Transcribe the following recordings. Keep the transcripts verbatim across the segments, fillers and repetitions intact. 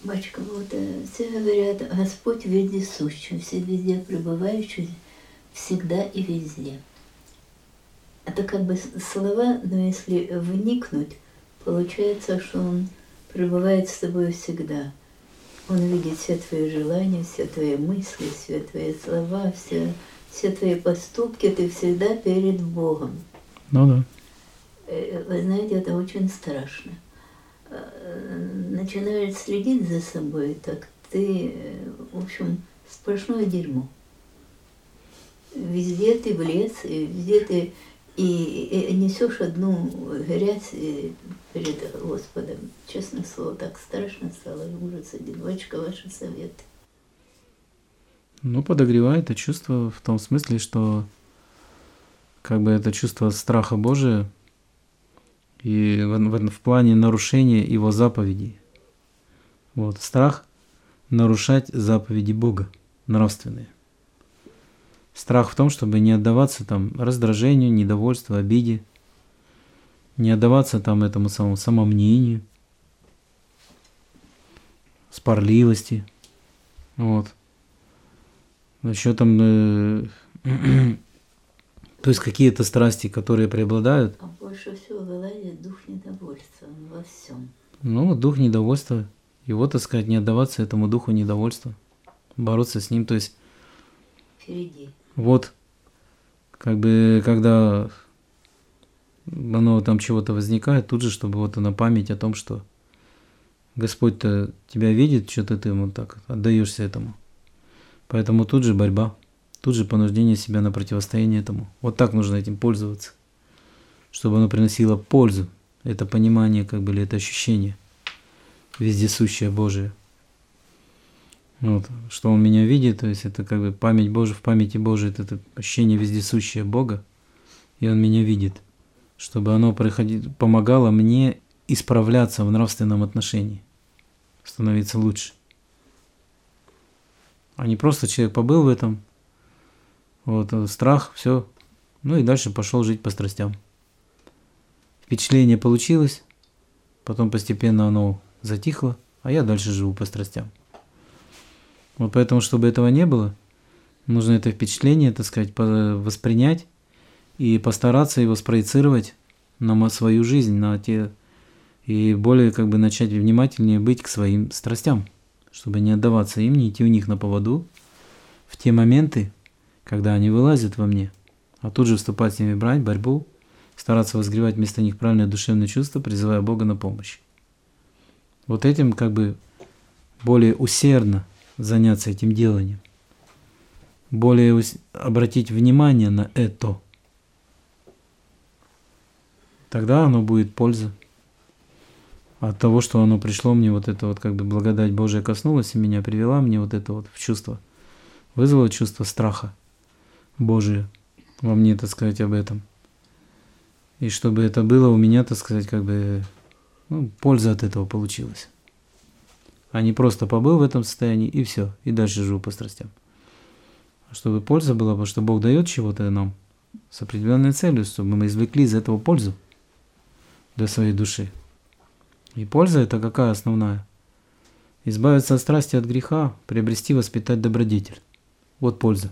Батюшка, вот э, все говорят, Господь вездесущий, все везде пребывающий, всегда и везде. Это как бы слова, но если вникнуть, получается, что Он пребывает с тобой всегда. Он видит все твои желания, все твои мысли, все твои слова, все, все твои поступки, ты всегда перед Богом. Ну да. Вы знаете, это очень страшно. Начинаешь следить за собой, так ты, в общем, сплошное дерьмо. Везде ты влез, и везде ты и, и несешь одну грязь перед Господом. Честное слово, так страшно стало, и ужас один. Батюшка, ваши советы. Ну, подогревает это чувство в том смысле, что как бы это чувство страха Божия и в, в, в плане нарушения Его заповедей. Вот, страх нарушать заповеди Бога, нравственные. Страх в том, чтобы не отдаваться там раздражению, недовольству, обиде, не отдаваться там этому самому самомнению, спорливости. Вот. Еще там, э, то есть какие-то страсти, которые преобладают. А больше всего вылазит дух недовольства во всем. Ну, дух недовольства. Его, так сказать, не отдаваться этому духу недовольства. Бороться с ним, то есть. Впереди. Вот, как бы, когда оно там чего-то возникает, тут же, чтобы вот она память о том, что Господь-то тебя видит, что-то ты ему так отдаешься этому. Поэтому тут же борьба, тут же понуждение себя на противостояние этому. Вот так нужно этим пользоваться, чтобы оно приносило пользу. Это понимание, как бы, или это ощущение вездесущее Божие. Вот, что Он меня видит, то есть это как бы память Божия, в памяти Божией, это, это ощущение вездесущее Бога, и Он меня видит, чтобы оно приходило, помогало мне исправляться в нравственном отношении, становиться лучше. А не просто человек побыл в этом, вот, страх, все, ну и дальше пошел жить по страстям. Впечатление получилось, потом постепенно оно затихло, а я дальше живу по страстям. Вот поэтому, чтобы этого не было, нужно это впечатление, так сказать, воспринять и постараться его спроецировать на свою жизнь, на те, и более как бы начать внимательнее быть к своим страстям, чтобы не отдаваться им, не идти у них на поводу в те моменты, когда они вылазят во мне, а тут же вступать с ними, брать борьбу, стараться возгревать вместо них правильное душевное чувство, призывая Бога на помощь. Вот этим как бы более усердно заняться этим деланием, более обратить внимание на это, тогда оно будет польза от того, что оно пришло мне, вот это вот как бы благодать Божия коснулась и меня, привела мне вот это вот в чувство, вызвало чувство страха Божия во мне, так сказать, об этом. И чтобы это было у меня, так сказать, как бы, ну, польза от этого получилась. А не просто побыл в этом состоянии и все, и дальше живу по страстям. А чтобы польза была, потому что Бог дает чего-то нам с определенной целью, чтобы мы извлекли из этого пользу для своей души. И польза это какая основная? Избавиться от страсти, от греха, приобрести, воспитать добродетель. Вот польза.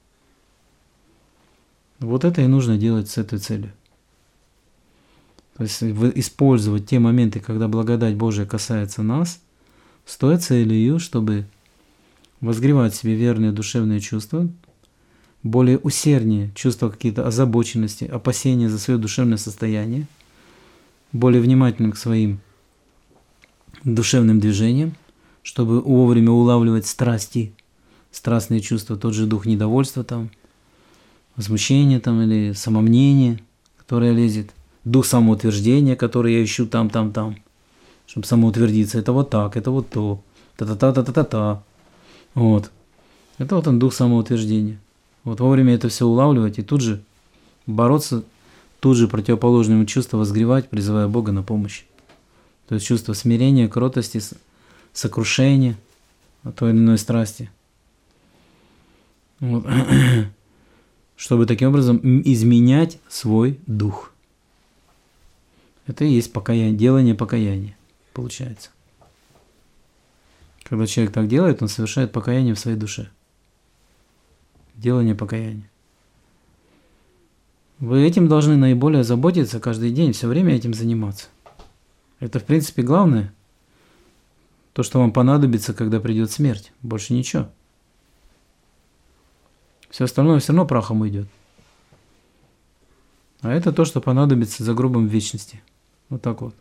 Вот это и нужно делать с этой целью. То есть использовать те моменты, когда благодать Божия касается нас, с той целью, чтобы возгревать в себе верные душевные чувства, более усерднее чувства какие-то озабоченности, опасения за свое душевное состояние, более внимательным к своим душевным движениям, чтобы вовремя улавливать страсти, страстные чувства, тот же дух недовольства там, возмущения там или самомнения, которое лезет, дух самоутверждения, который я ищу там, там, там. Чтобы самоутвердиться, это вот так, это вот то, та-та-та-та-та-та. Вот. Это вот он, дух самоутверждения. Вот вовремя это все улавливать и тут же бороться, тут же противоположному чувству возгревать, призывая Бога на помощь. То есть чувство смирения, кротости, сокрушения от той или иной страсти. Вот. Чтобы таким образом изменять свой дух. Это и есть покаяние, делание покаяния, получается. Когда человек так делает, он совершает покаяние в своей душе. Делание покаяния. Вы этим должны наиболее заботиться каждый день, все время этим заниматься. Это, в принципе, главное. То, что вам понадобится, когда придет смерть. Больше ничего. Все остальное все равно прахом уйдет. А это то, что понадобится за гробом в вечности. Вот так вот.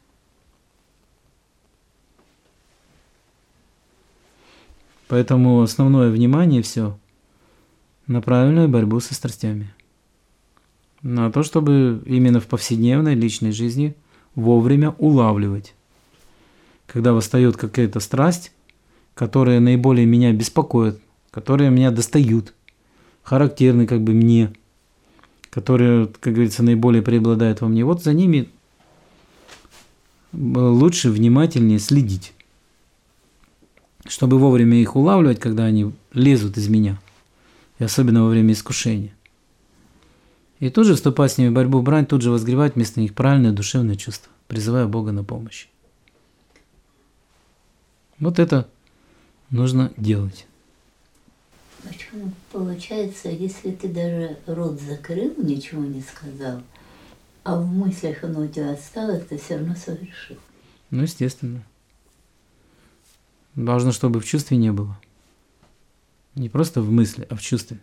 Поэтому основное внимание все на правильную борьбу со страстями. На то, чтобы именно в повседневной личной жизни вовремя улавливать. Когда восстает какая-то страсть, которая наиболее меня беспокоит, которые меня достают, характерны как бы мне, которые, как говорится, наиболее преобладают во мне, вот за ними лучше внимательнее следить, чтобы вовремя их улавливать, когда они лезут из меня, и особенно во время искушения. И тут же вступать с ними в борьбу, брать, тут же возгревать вместо них правильное душевное чувство, призывая Бога на помощь. Вот это нужно делать. Почему получается, если ты даже рот закрыл, ничего не сказал, а в мыслях оно у тебя осталось, ты все равно совершил? Ну, естественно. Важно, чтобы в чувстве не было. Не просто в мысли, а в чувстве.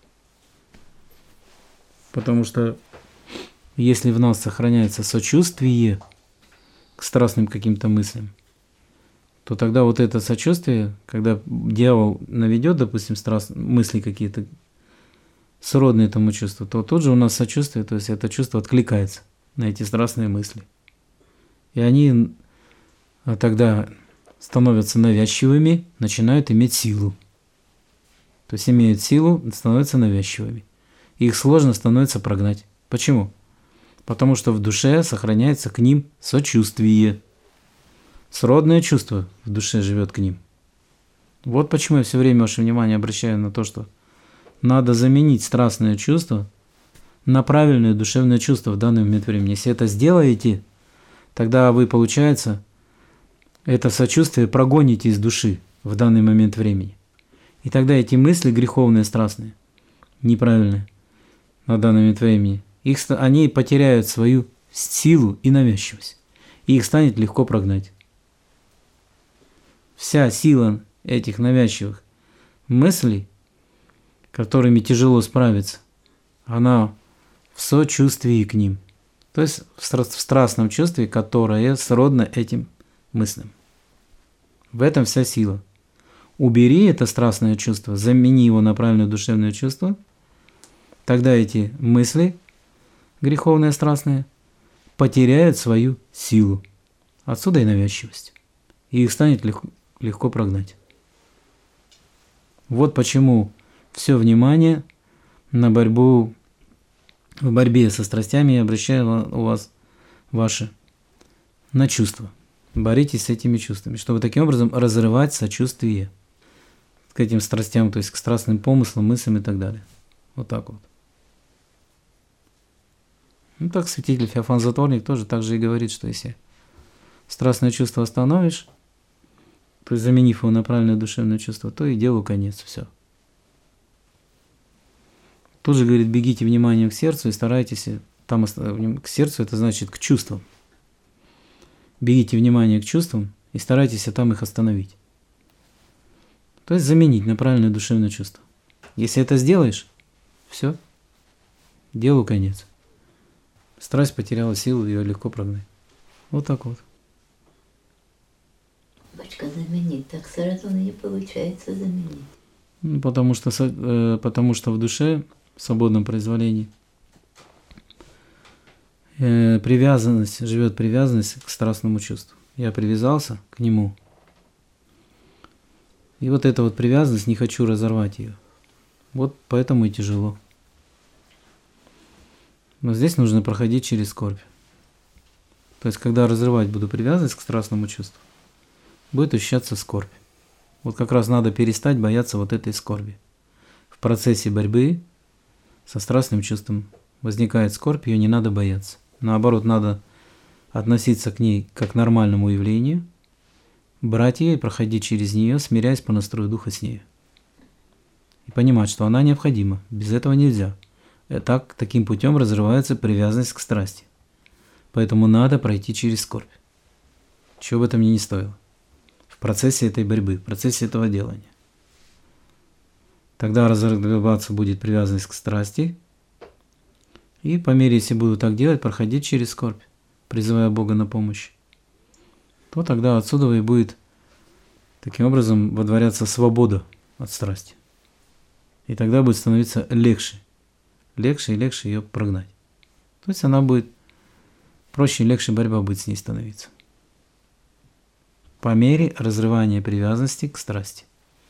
Потому что если в нас сохраняется сочувствие к страстным каким-то мыслям, то тогда вот это сочувствие, когда дьявол наведет, допустим, страст, мысли какие-то сродные этому чувству, то тут же у нас сочувствие, то есть это чувство откликается на эти страстные мысли. И они тогда становятся навязчивыми, начинают иметь силу. То есть имеют силу, становятся навязчивыми. Их сложно становится прогнать. Почему? Потому что в душе сохраняется к ним сочувствие. Сродное чувство в душе живет к ним. Вот почему я все время ваше внимание обращаю на то, что надо заменить страстное чувство на правильное душевное чувство в данный момент времени. Если это сделаете, тогда вы, получается, это сочувствие прогоните из души в данный момент времени. И тогда эти мысли греховные, страстные, неправильные на данный момент времени, их, они потеряют свою силу и навязчивость. И их станет легко прогнать. Вся сила этих навязчивых мыслей, которыми тяжело справиться, она в сочувствии к ним. То есть в страстном чувстве, которое сродно этим мыслям. В этом вся сила. Убери это страстное чувство, замени его на правильное душевное чувство, тогда эти мысли, греховные, страстные, потеряют свою силу. Отсюда и навязчивость. И их станет легко, легко прогнать. Вот почему все внимание на борьбу, в борьбе со страстями я обращаю у вас ваше на чувства. Боритесь с этими чувствами, чтобы таким образом разрывать сочувствие к этим страстям, то есть к страстным помыслам, мыслям и так далее. Вот так вот. Ну так святитель Феофан Затворник тоже так же и говорит, что если страстное чувство остановишь, то есть заменив его на правильное душевное чувство, то и делу конец, все. Тут же говорит, бегите вниманием к сердцу и старайтесь, там к сердцу это значит к чувствам. Бегите внимание к чувствам и старайтесь там их остановить. То есть заменить на правильное душевное чувство. Если это сделаешь, все, делу конец. Страсть потеряла силу, ее легко прогнать. Вот так вот. Батюшка, заменить. Так сразу не получается заменить. Ну, потому что, э, потому что в душе, в свободном произволении, э, привязанность, живет привязанность к страстному чувству. Я привязался к нему. И вот эта вот привязанность, не хочу разорвать ее. Вот поэтому и тяжело. Но здесь нужно проходить через скорбь. То есть, когда разрывать буду привязанность к страстному чувству, будет ощущаться скорбь. Вот как раз надо перестать бояться вот этой скорби. В процессе борьбы со страстным чувством возникает скорбь, ее не надо бояться. Наоборот, надо относиться к ней как к нормальному явлению, брать ее и проходить через нее, смиряясь по настрою духа с ней. И понимать, что она необходима, без этого нельзя. И так, таким путем разрывается привязанность к страсти. Поэтому надо пройти через скорбь. Чего бы это мне ни стоило. В процессе этой борьбы, в процессе этого делания. Тогда разрываться будет привязанность к страсти. И по мере, если буду так делать, проходить через скорбь, призывая Бога на помощь, то тогда отсюда и будет таким образом водворяться свобода от страсти. И тогда будет становиться легче, легче и легче ее прогнать. То есть она будет проще и легче борьба будет с ней становиться. По мере разрывания привязанности к страсти.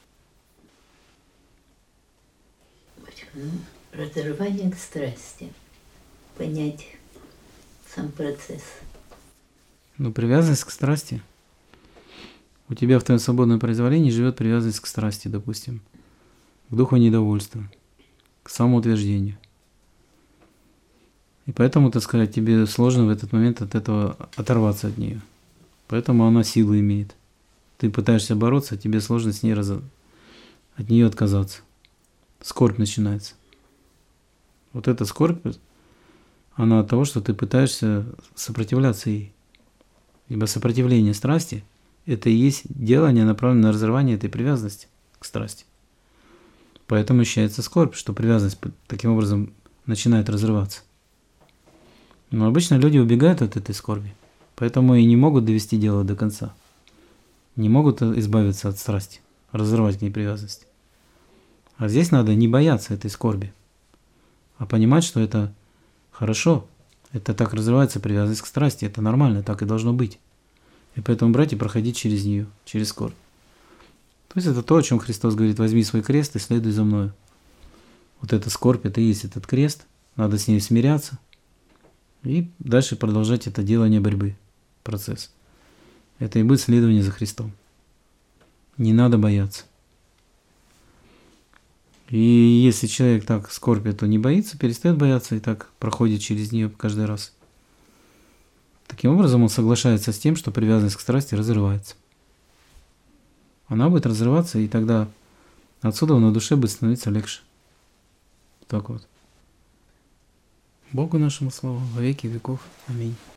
Разрывание к страсти. Понять сам процесс. Ну, привязанность к страсти. У тебя в твоем свободном произволении живет привязанность к страсти, допустим, к духу недовольства, к самоутверждению. И поэтому, так сказать, тебе сложно в этот момент от этого оторваться от нее. Поэтому она силу имеет. Ты пытаешься бороться, тебе сложно с ней раз... от нее отказаться. Скорбь начинается. Вот эта скорбь, она от того, что ты пытаешься сопротивляться ей. Ибо сопротивление страсти – это и есть делание, направленное на разрывание этой привязанности к страсти. Поэтому ощущается скорбь, что привязанность таким образом начинает разрываться. Но обычно люди убегают от этой скорби, поэтому и не могут довести дело до конца. Не могут избавиться от страсти, разрывать к ней привязанность. А здесь надо не бояться этой скорби, а понимать, что это хорошо, это так разрывается привязанность к страсти, это нормально, так и должно быть. И поэтому брать и проходить через нее, через скорбь. То есть это то, о чем Христос говорит: возьми свой крест и следуй за мною. Вот эта скорбь, это и есть этот крест, надо с ней смиряться и дальше продолжать это делание борьбы, процесс. Это и будет следование за Христом. Не надо бояться. И если человек так скорбь эту не боится, перестает бояться и так проходит через нее каждый раз, таким образом он соглашается с тем, что привязанность к страсти разрывается. Она будет разрываться, и тогда отсюда на душе будет становиться легче. Так вот. Богу нашему славу во веки веков. Аминь.